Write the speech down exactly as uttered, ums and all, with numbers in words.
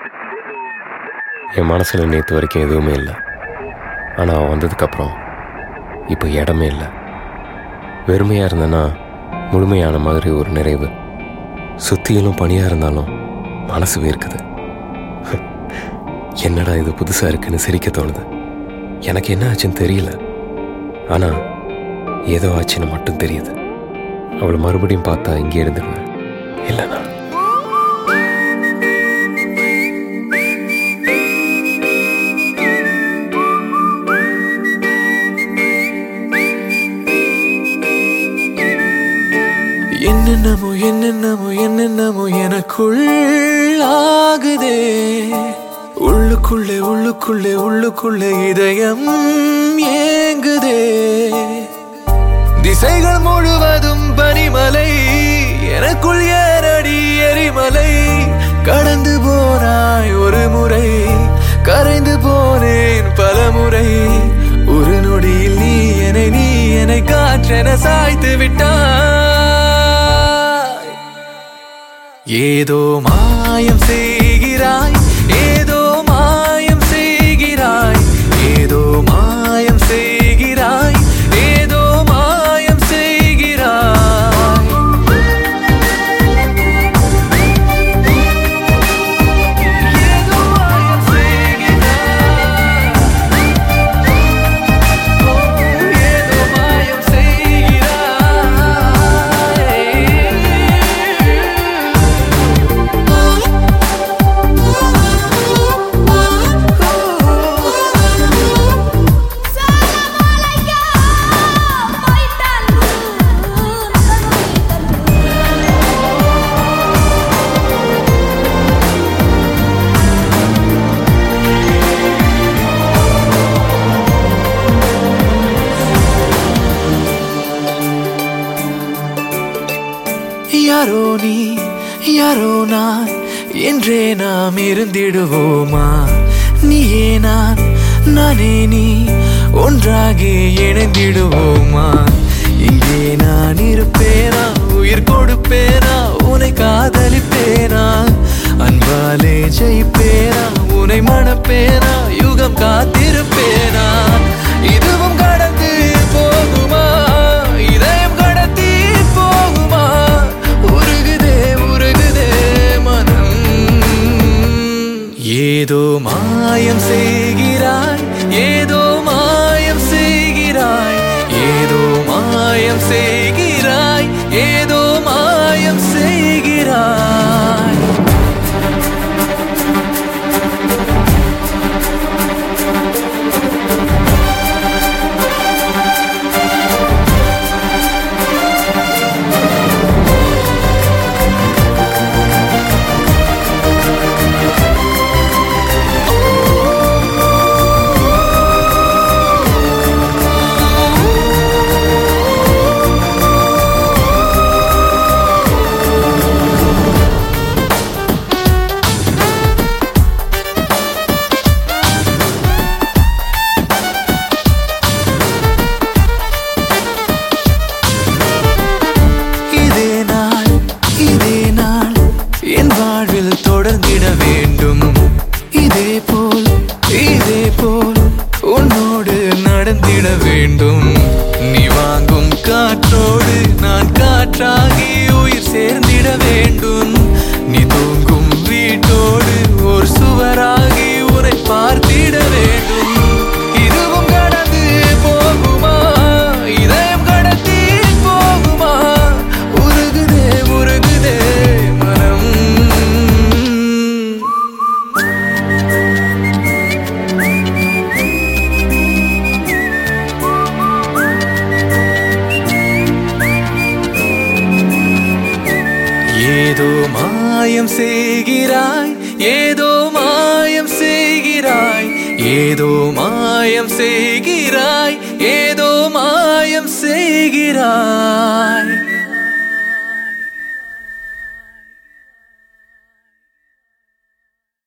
என் மனசில் நேற்று வரைக்கும் எதுவுமே இல்லை. ஆனால் அவன் வந்ததுக்கப்புறம் இப்போ இடமே இல்லை. வெறுமையாக இருந்தேன்னா முழுமையான மாதிரி ஒரு நிறைவு. சுற்றியிலும் பனியாக இருந்தாலும் மனசு வேர்க்குது. என்னடா இது புதுசாக இருக்குன்னு சிரிக்க தோணுது. எனக்கு என்ன ஆச்சுன்னு தெரியல, ஆனால் ஏதோ ஆச்சுன்னு மட்டும் தெரியுது. அவளை மறுபடியும் பார்த்தா இங்கே இருந்துடுவேன். இல்லைண்ணா என்னென்னமோ என்னென்னமோ என்னென்னமோ எனக்குள் ஆகுதே. உள்ளுக்குள்ளே உள்ளுக்குள்ளே உள்ளுக்குள்ளே இதயம் ஏங்குதே. திசைகள் முழுவதும் பனிமலை, எனக்குள் ஏறடி எரிமலை. கடந்து போனாய் ஒரு முறை, கரைந்து போனேன் பல முறை. ஒரு நொடியில் நீ என்னை நீ என்னை காற்றென சாய்த்து விட்டாய். ஏதோ மாயம் செய்கிறாய், ஏதோ மாயம் செய்கிறாய், ஏதோ மாயம் செய்கிறாய், ஏதோ மாயம் செய்கிறாய். ஏதோ மாயம் செய்கிறாய், ஏதோ மாயம் யாரோ நீ யாரோ நான் என்றே நாம் இருந்திடுவோமா? நீயே நான் நானே நீ ஒன்றாகி இணைந்திடுவோமா? இங்கே நான் இருப்பேனா, உயிர் கொடுப்பேனா, உன்னை காதலிப்பேனா, அன்பாலே ஜெயிப்பேனா, உன்னை மணப்பேனா, யுகம் காத்திருப்பேனா? இதுவும் கடந்து போகுமா, இதயம் கடத்தி போகுமா? உருகுதே உருகுதே மனம். ஏதோ மாயம் செய்கிறாய், ஏதோ மாயம் செய்கிறாய், ஏதோ மாயம் செய்கிறாய், ஏதோ மாயம் செய்கிறாய். தொடர்ந்திட வேண்டும் இதே போல் இதே போல் உன்னோடு நடந்திட வேண்டும். நீ வாங்கும் காற்றோடு நான் காற்றாகி உயிர் சேர்ந்திட வேண்டும். நீ தூங்கும் வீட்டோடு ஒரு சுவராகி உன்னை பார்த்திட வேண்டும். இதுவும் கடந்து போகுமா, இதயம் கடத்தி போகுமா? உருகுதே உருகுதே மனம். ஏதோ மாயம் செய்கிறாய், ஏதோ மாயம் செய்கிறாய், ஏதோ மாயம் செய்கிறாய், ஏதோ மாயம் செய்கிறாய்.